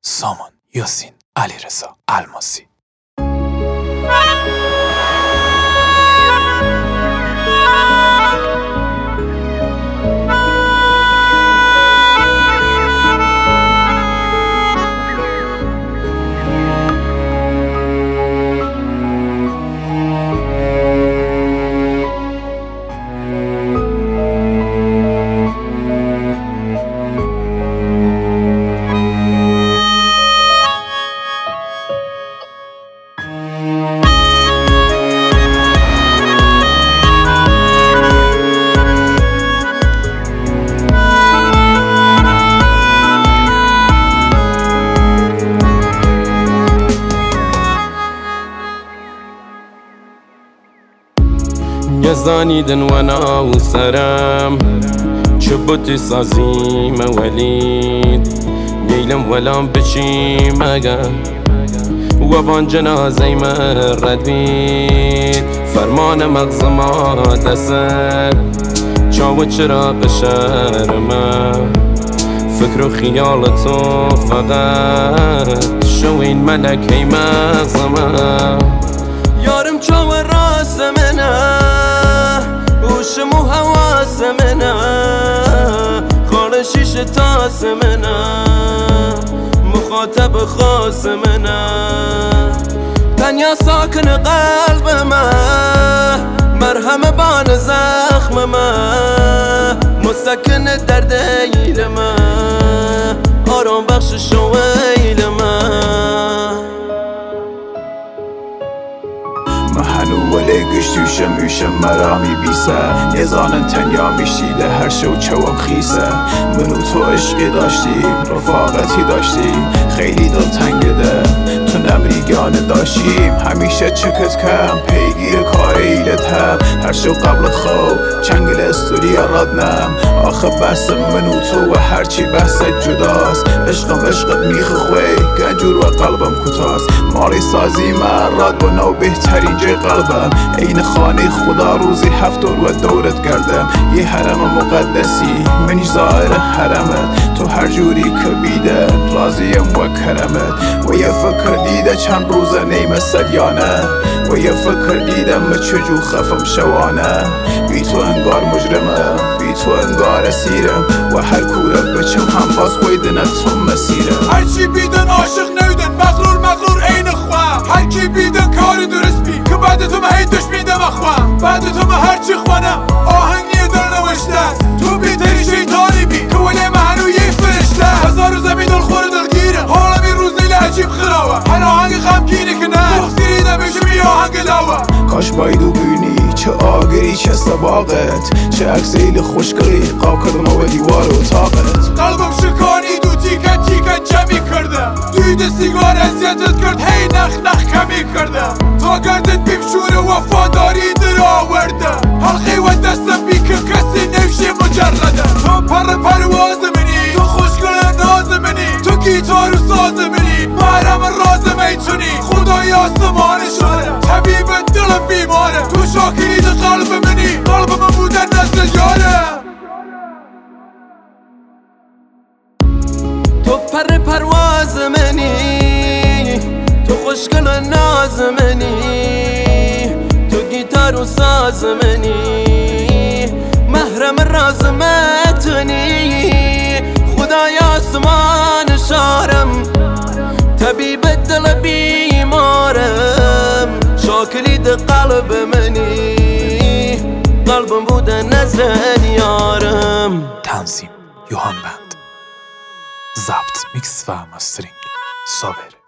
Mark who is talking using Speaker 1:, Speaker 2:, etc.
Speaker 1: سامان یاسین علیرضا الماسی.
Speaker 2: يزانيدن وانا وسرم شبوتي سازيم وليد يلم ولام بشي مگم وبان جنازي مرد بید فرمان مغز ما دست چاو چراغ شرمه فکر و خیال تو فقط شوین ملکه مغزمه یارم چاو راست منه هوشم و حواس منه خانه شیش تاس منه مخاطب خاص منه تنیا ساکن قلب من مرهم بان زخم من مسکن درد ایل من آرام بخش شویل من
Speaker 3: هنو ولی گشتوشم اوشم مرامی بیسه نزانن تنیا میشیده هر شو چوام خیسه منو تو عشقی داشتیم رفاقتی داشتیم خیلی دل تنگده تو نمریگانه داشتیم همیشه چکت کم پیگیر کار ایلتم هر شو قبلت خو چنگل استوری ردنم آخه بحث منو تو و هرچی بحثت جداست عشقت میخ خوی گنجور و قلبم کتاست مالی سازی من رد و نو بهترین جای قلبم این خانه خدا روزی 7 دور و دورت کردم یه حرم مقدسی منیش ظاهر حرمت تو هر جوری که بیده راضیم و کرمت و یه فکر دیده چند روزه نیمه سلیانه و یه فکر دیدم چجو خفم شوانه بی تو انگار مجرمه بی تو انگار اسیرم و هر کورت بچم هم باز خویدنت تو مسیرم
Speaker 4: هرچی بیدن عاشق نویدن مغرور این خواه هر کی بیدن کاری درست بی که بعد تو هی دش میدم اخواه بعد تو هرچی خوانم آهنگی در نوشته است تو بیتری شیطانی بی که ولی هنو یه فرشته هزار زمین دل خوره دلگیره حالا می روزی عجیب خراوه هر آهنگ غمگینی که نه بخصیریده بشه بی آهنگ لاوه
Speaker 3: کاش بایدو بینی چه آگری چه سباقت چه اکسیل خوشگلی قاب کردم و دیوار و طاقت
Speaker 4: قلبم شکانی دو تیکت جمعی کردم دوید سیگار ازیتت کرد هی نخ کمی کردم تا گردت بیم شور وفاداری در آوردم حلقی و دستم بی که کسی نوشی مجرده تو پرواز منی تو خوشگل ناز منی تو گیتار و ساز منی محرم راز میتونی خدای آسمان شاره طبیب دلم بیماره تو شاکرید قلب منی قلب من بودن نزد یاره
Speaker 2: تو پرواز منی تو خوشگل ناز منی تو گیتار و ساز منی محرم راز متنی خدای آسمان شارم طبیب دل بیمارم شاکرید قلب منی قلبم بوده نزد یارم.
Speaker 1: تنظیم یوهان بند، ضبط میکس و مسترینگ صابر.